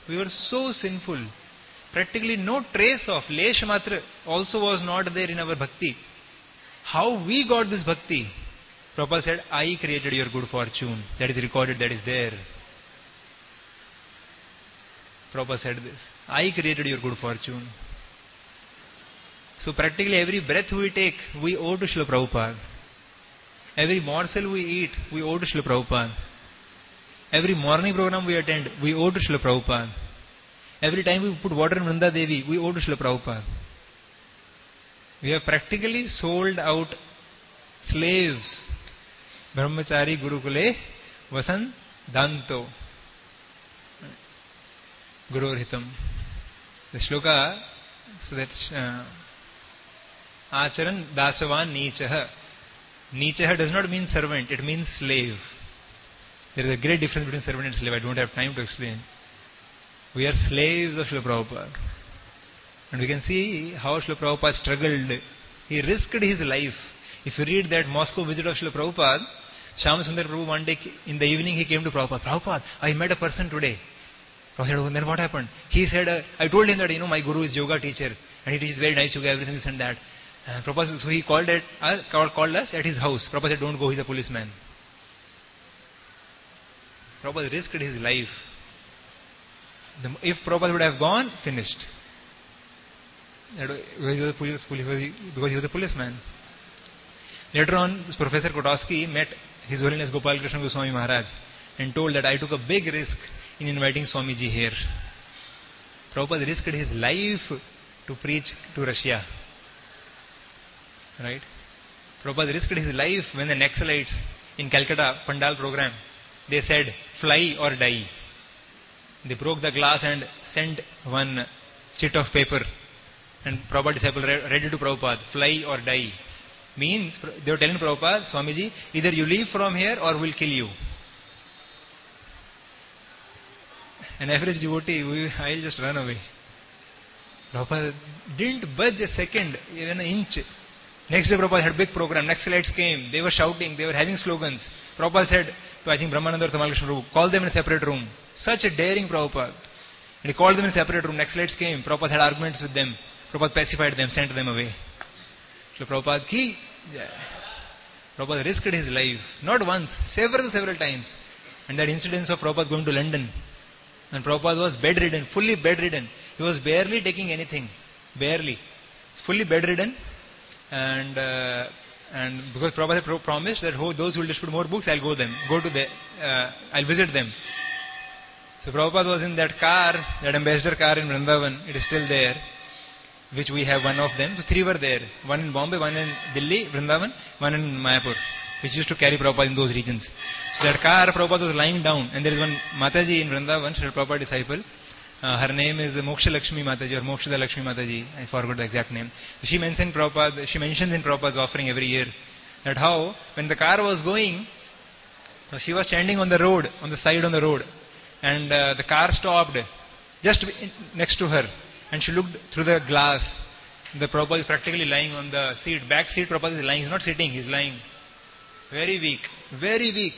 practically no trace of Lesh Matra also was not there in our bhakti. How we got this bhakti? Prabhupada said, I created your good fortune. That is recorded, that is there. Prabhupada said this. I created your good fortune. So practically every breath we take, we owe to Srila Prabhupada. Every morsel we eat, we owe to Srila Prabhupada. Every morning program we attend, we owe to Srila Prabhupada. Every time we put water in Vrinda Devi, we owe to Srila Prabhupada. We have practically sold out slaves. Brahmachari Gurukule Vasan Danto. Guru Hitam. The shloka, so that Acharan Dasavan Nichaha. Nichaha does not mean servant, it means slave. There is a great difference between servant and slave. I don't have time to explain. We are slaves of Srila Prabhupada. And we can see how Srila Prabhupada struggled. He risked his life. If you read that Moscow visit of Srila Prabhupada, Shyama Sundar Prabhu one day in the evening he came to Prabhupada. Prabhupada, I met a person today. Prabhupada said, oh, then what happened? He said, I told him that, my guru is yoga teacher and he teaches very nice yoga, everything this and that. Prabhupada, so he called us at his house. Prabhupada said, don't go, he's a policeman. Prabhupada risked his life. If Prabhupada would have gone, finished. Because he was a policeman. Later on, Professor Kotowski met His Holiness Gopal Krishna Goswami Maharaj and told that I took a big risk in inviting Swamiji here. Prabhupada risked his life to preach to Russia. Right? Prabhupada risked his life when the Naxalites in Calcutta Pandal program, they said, fly or die. They broke the glass and sent one sheet of paper. And Prabhupada disciple read it to Prabhupada, fly or die. Means, they were telling Prabhupada, Swamiji, either you leave from here or we'll kill you. An average devotee, I'll just run away. Prabhupada didn't budge a second, even an inch. Next day Prabhupada had a big program, Naxalites came, they were shouting, they were having slogans. Prabhupada said to, I think, Brahmananda or Tamal Krishna Prabhu, call them in a separate room. Such a daring Prabhupada. And he called them in a separate room, Naxalites came, Prabhupada had arguments with them. Prabhupada pacified them, sent them away. So Prabhupada ki, Prabhupada risked his life, not once, several times. And that incidence of Prabhupada going to London, and Prabhupada was bedridden, fully bedridden. He was barely taking anything, barely. Fully bedridden, and because Prabhupada had promised that those who will distribute more books, I'll I'll visit them. So Prabhupada was in that car, that ambassador car in Vrindavan. It is still there, which we have one of them. So 3 were there. One in Bombay, one in Delhi, Vrindavan, one in Mayapur, which used to carry Prabhupada in those regions. So that car, Prabhupada was lying down, and there is one Mataji in Vrindavan, Srila Prabhupada disciple. Her name is Moksha Lakshmi Mataji or Mokshada Lakshmi Mataji. I forgot the exact name. She mentions in Prabhupada's offering every year that how when the car was going, she was standing on the road, on the side on the road, and the car stopped just next to her, and she looked through the glass. The Prabhupada is practically lying on the seat, back seat. Prabhupada is lying. He's not sitting. He's lying. Very weak, very weak.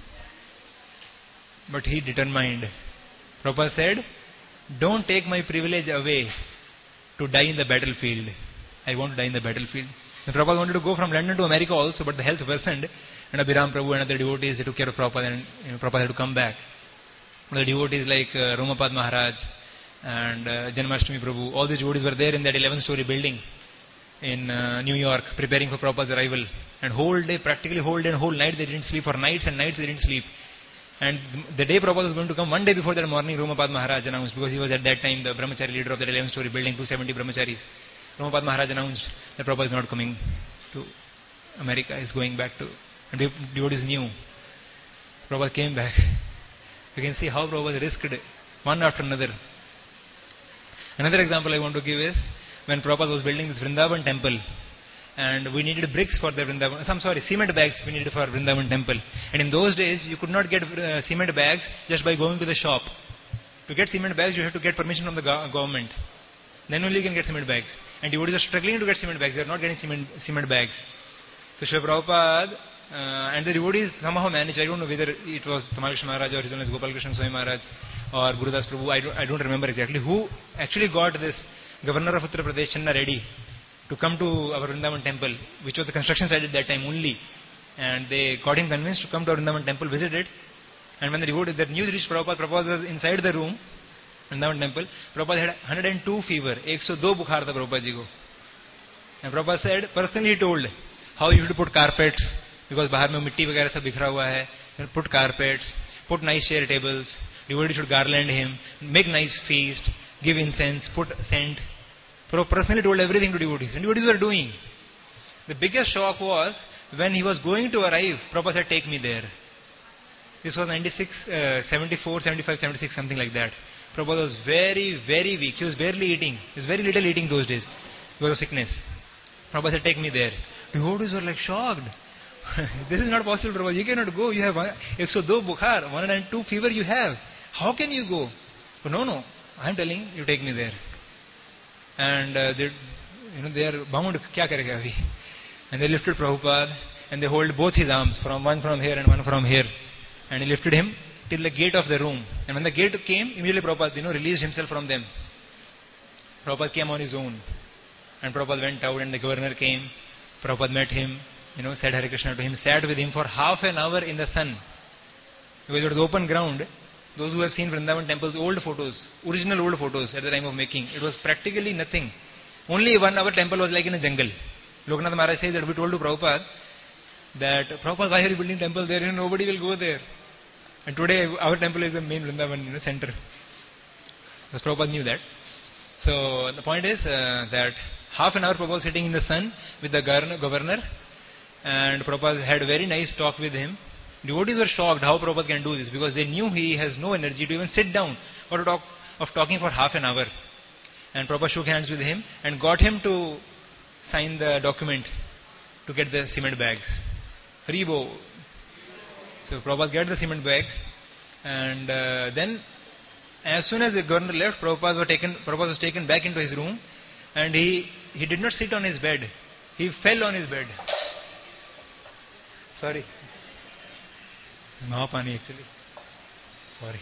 But he determined. Prabhupada said, "Don't take my privilege away to die in the battlefield. I want to die in the battlefield." The Prabhupada wanted to go from London to America also, but the health worsened, and Abhiram Prabhu and other devotees, they took care of Prabhupada, and Prabhupada had to come back. The devotees like Romapad Maharaj and Janmashtami Prabhu, all these devotees were there in that 11-story building in New York, preparing for Prabhupada's arrival. And whole day, practically whole day and whole night, they didn't sleep. For nights and nights they didn't sleep. And the day Prabhupada was going to come, one day before that morning, Romapad Maharaj announced, because he was at that time the brahmachari leader of that 11-story building, 270 brahmacharis. Romapad Maharaj announced that Prabhupada is not coming to America, he is going back to... And devotees knew. Prabhupada came back. You can see how Prabhupada risked one after another. Another example I want to give is when Prabhupada was building this Vrindavan temple, and we needed bricks for the Vrindavan, cement bags we needed for Vrindavan temple. And in those days, you could not get cement bags just by going to the shop. To get cement bags, you have to get permission from the government. Then only you can get cement bags. And devotees are struggling to get cement bags. They are not getting cement bags. So Srila Prabhupada and the devotees somehow managed. I don't know whether it was Tamal Krishna Maharaj or his own Gopal Krishna Swami Maharaj or Gurudas Prabhu. I don't remember exactly who actually got this governor of Uttar Pradesh, Channa Reddy, to come to our Vrindavan temple, which was the construction site at that time only. And they got him convinced to come to our Vrindavan temple, visit it. And when the news reached Prabhupada, Prabhupada was inside the room, Vrindavan temple. Prabhupada had 102 fever, 102 bukhar tha Prabhupada ji ko. And Prabhupada said, personally he told how you should put carpets, because bahar mein mitti वगैरह सब बिखरा हुआ है. Put carpets, put nice chair tables, devotees should garland him, make nice feast, give incense, put scent. Prabhupada personally told everything to devotees, and devotees were doing. The biggest shock was when he was going to arrive, Prabhupada said, "Take me there." This was 74, 75, 76, something like that. Prabhupada was very, very weak. He was barely eating. He was very little eating those days because of sickness. Prabhupada said, "Take me there." Devotees were like shocked. This is not possible, Prabhupada. You cannot go. You have 102 bukhar, 102 fever you have. How can you go? But no. I am telling you, take me there. And they are bound. Kya karega abhi? And they lifted Prabhupada and they hold both his arms, one from here and one from here. And he lifted him till the gate of the room. And when the gate came, immediately Prabhupada released himself from them. Prabhupada came on his own. And Prabhupada went out and the governor came. Prabhupada met him, said Hare Krishna to him, sat with him for half an hour in the sun. Because it was open ground. Those who have seen Vrindavan temple's old photos, original old photos at the time of making, it was practically nothing. Only our temple was like in a jungle. Lokanath Maharaj says that we told to Prabhupada that, Prabhupada, why are you building temple there? Nobody will go there. And today our temple is the main Vrindavan center. Because Prabhupada knew that. So the point is that half an hour Prabhupada was sitting in the sun with the governor, and Prabhupada had a very nice talk with him. Devotees were shocked how Prabhupada can do this, because they knew he has no energy to even sit down or to talking for half an hour. And Prabhupada shook hands with him and got him to sign the document to get the cement bags. Haribo. So Prabhupada got the cement bags, and then as soon as the governor left, Prabhupada was taken back into his room, and he did not sit on his bed. He fell on his bed. Sorry. It's Mahapani actually. Sorry.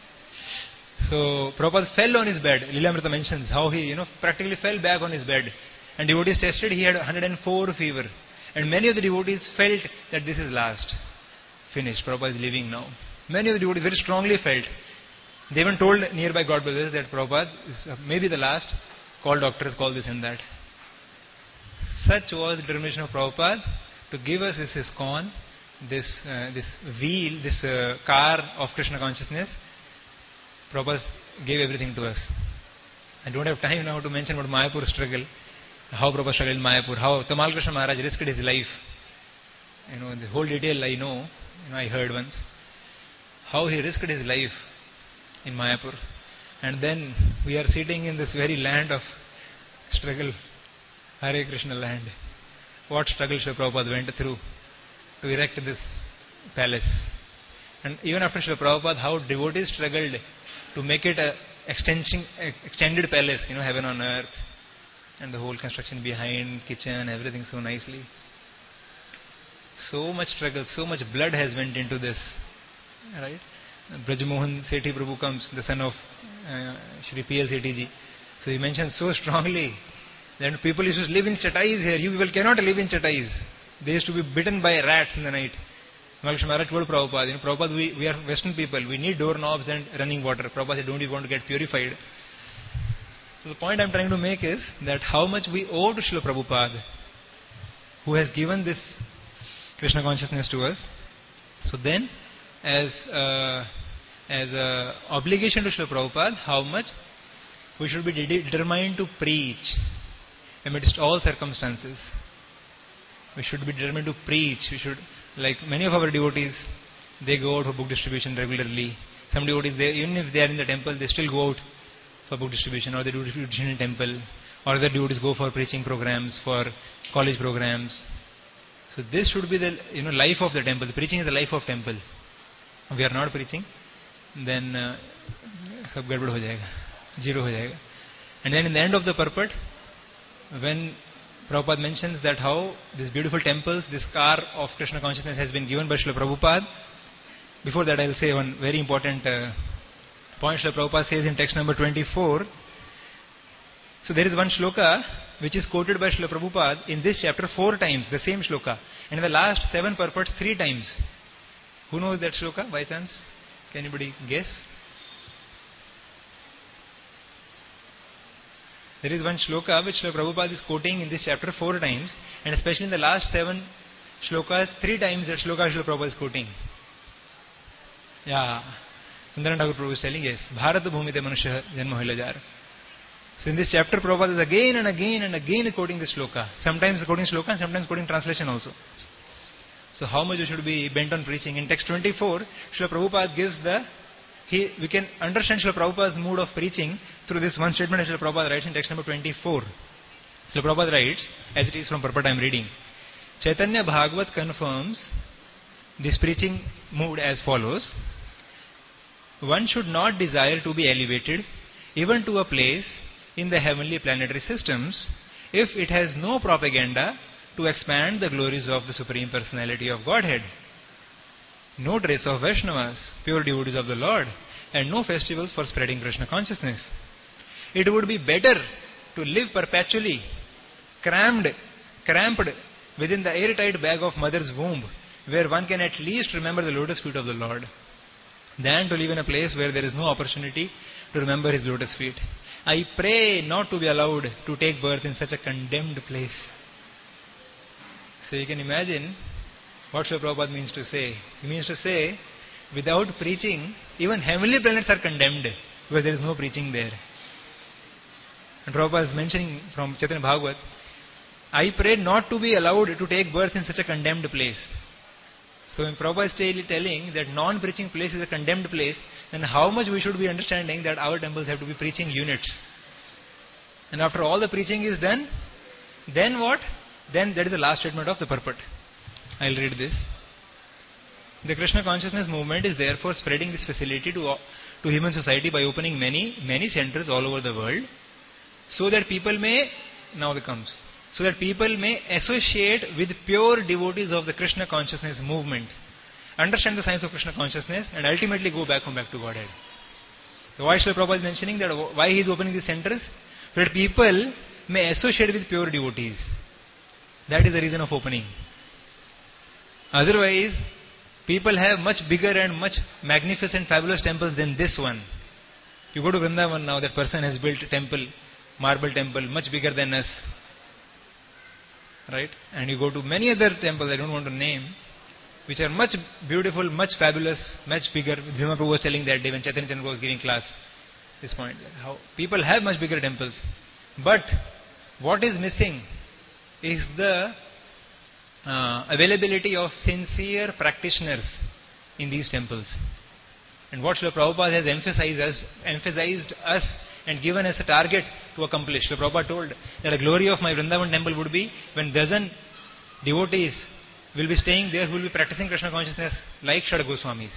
So Prabhupada fell on his bed. Lilamrita mentions how he practically fell back on his bed. And devotees tested, he had 104 fever. And many of the devotees felt that this is last. Finished. Prabhupada is leaving now. Many of the devotees very strongly felt. They even told nearby God brothers that Prabhupada is maybe the last. Call doctors, call this and that. Such was the determination of Prabhupada to give us this ISKCON, this wheel, this car of Krishna consciousness. Prabhupada gave everything to us. I don't have time now to mention about Mayapur struggle, how Prabhupada struggled in Mayapur, how Tamal Krishna Maharaj risked his life. The whole detail I know, I heard once. How he risked his life in Mayapur. And then we are sitting in this very land of struggle, Hare Krishna land. What struggle Srila Prabhupada went through to erect this palace. And even after Srila Prabhupada, how devotees struggled to make it a extended palace, heaven on earth. And the whole construction behind, kitchen, everything so nicely. So much struggle, so much blood has went into this. Right? Brajamohan Sethi Prabhu comes, the son of Shri P.L. Sethi ji. So he mentions so strongly that people used to live in chatais here. You people cannot live in chatais. They used to be bitten by rats in the night. Malkrishna Maharaj told Prabhupada, Prabhupada, we are Western people. We need doorknobs and running water. Prabhupada said, don't you want to get purified? So the point I am trying to make is that how much we owe to Srila Prabhupada, who has given this Krishna consciousness to us. So then, as a obligation to Srila Prabhupada, how much we should be determined to preach amidst all circumstances. We should be determined to preach. We should, like many of our devotees, they go out for book distribution regularly. Some devotees, even if they are in the temple, they still go out for book distribution, or they do distribution in temple, or other devotees go for preaching programs, for college programs. So this should be the life of the temple. The preaching is the life of temple. If we are not preaching, then sab gadbad ho jayega, zero ho jayega. And then in the end of the purport, when Prabhupada mentions that how this beautiful temples, this car of Krishna consciousness has been given by Srila Prabhupada. Before that I will say one very important point. Srila Prabhupada says in text number 24. So there is one shloka which is quoted by Srila Prabhupada in this chapter 4 times, the same shloka. And in the last 7 purports 3 times. Who knows that shloka by chance? Can anybody guess? There is one shloka which Srila Prabhupada is quoting in this chapter 4 times, and especially in the last 7 shlokas, 3 times that shloka Srila Prabhupada is quoting. Yeah. Sundaram Thakur Prabhu is telling, yes, Bharat Bhumite Manushya Janma Hoila Jar. So in this chapter, Prabhupada is again and again and again quoting this shloka. Sometimes quoting shloka and sometimes quoting translation also. So how much we should be bent on preaching. In text 24, Srila Prabhupada gives we can understand Srila Prabhupada's mood of preaching through this one statement Srila Prabhupada writes in text number 24. Srila Prabhupada writes, as it is from purport I am reading, Chaitanya Bhagavat confirms this preaching mood as follows. One should not desire to be elevated even to a place in the heavenly planetary systems if it has no propaganda to expand the glories of the Supreme Personality of Godhead. No trace of Vaishnavas, pure devotees of the Lord, and no festivals for spreading Krishna consciousness. It would be better to live perpetually cramped within the airtight bag of mother's womb, where one can at least remember the lotus feet of the Lord, than to live in a place where there is no opportunity to remember His lotus feet. I pray not to be allowed to take birth in such a condemned place. So you can imagine what Srila Prabhupada means to say. He means to say, without preaching, even heavenly planets are condemned, because there is no preaching there. And Prabhupada is mentioning from Chaitanya Bhagavat, I pray not to be allowed to take birth in such a condemned place. So when Prabhupada is telling that non-preaching place is a condemned place, then how much we should be understanding that our temples have to be preaching units. And after all the preaching is done, then what? Then that is the last statement of the purport. I will read this. The Krishna consciousness movement is therefore spreading this facility to human society by opening many centers all over the world, so that people may associate with pure devotees of the Krishna consciousness movement, understand the science of Krishna consciousness, and ultimately go back to Godhead. So why Srila Prabhupada is mentioning that, why he is opening these centers? So that people may associate with pure devotees. That is the reason of opening. Otherwise, people have much bigger and much magnificent, fabulous temples than this one. You go to Vrindavan now, that person has built a temple, marble temple, much bigger than us. Right? And you go to many other temples, I don't want to name, which are much beautiful, much fabulous, much bigger. Bhima Prabhu was telling that day when Chaitanya Chandra was giving class. This point, how people have much bigger temples. But what is missing is the availability of sincere practitioners in these temples. And what Srila Prabhupada has emphasized us and given us a target to accomplish. Srila Prabhupada told that the glory of my Vrindavan temple would be when dozen devotees will be staying there who will be practicing Krishna consciousness like Shad Goswamis.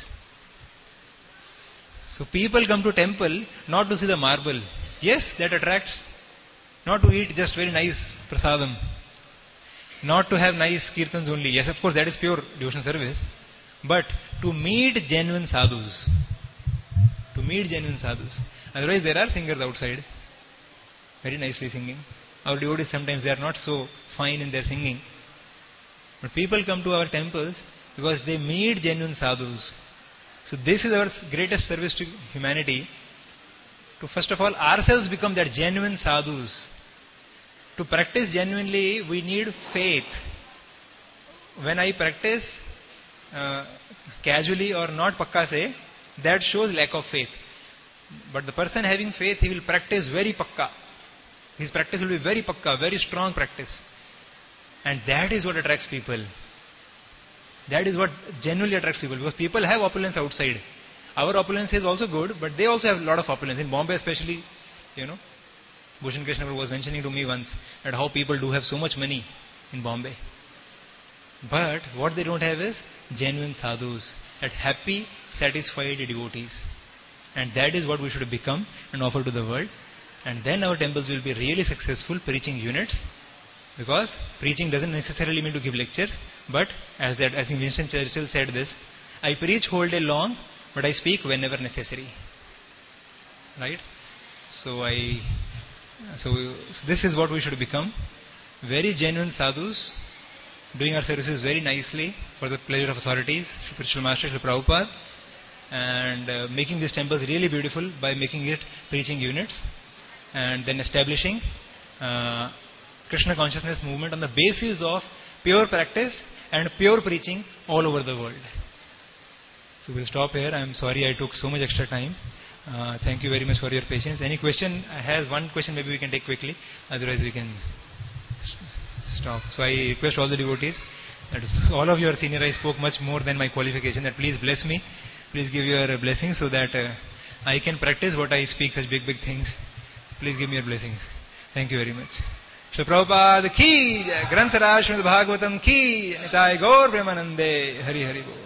So people come to temple not to see the marble. Yes, that attracts. Not to eat just very nice prasadam. Not to have nice kirtans only. Yes, of course, that is pure devotional service. But to meet genuine sadhus. To meet genuine sadhus. Otherwise, there are singers outside, very nicely singing. Our devotees sometimes they are not so fine in their singing. But people come to our temples because they meet genuine sadhus. So this is our greatest service to humanity. To first of all, ourselves become that genuine sadhus. To practice genuinely, we need faith. When I practice casually or not pakka se, that shows lack of faith. But the person having faith, he will practice very pakka. His practice will be very pakka, very strong practice. And that is what attracts people. That is what genuinely attracts people. Because people have opulence outside. Our opulence is also good, but they also have a lot of opulence. In Bombay especially, Bhushan Krishna was mentioning to me once that how people do have so much money in Bombay. But what they don't have is genuine sadhus, that happy, satisfied devotees. And that is what we should become and offer to the world. And then our temples will be really successful preaching units. Because preaching doesn't necessarily mean to give lectures. But as Winston Churchill said this, I preach whole day long, but I speak whenever necessary. Right? So this is what we should become. Very genuine sadhus, doing our services very nicely for the pleasure of authorities, Spiritual Master Srila Prabhupada, and making these temples really beautiful by making it preaching units, and then establishing Krishna consciousness movement on the basis of pure practice and pure preaching all over the world. So we'll stop here. I am sorry I took so much extra time. Thank you very much for your patience. Any question? I have one question maybe we can take quickly. Otherwise we can stop. So I request all the devotees, that is, all of your senior, I spoke much more than my qualification, that please bless me. Please give your blessings so that I can practice what I speak, such big things. Please give me your blessings. Thank you very much. Shri Prabhupada ki, Grantaraj Srimad Bhagavatam ki, Nitai Gaur Premanande, Hari Hari Bol.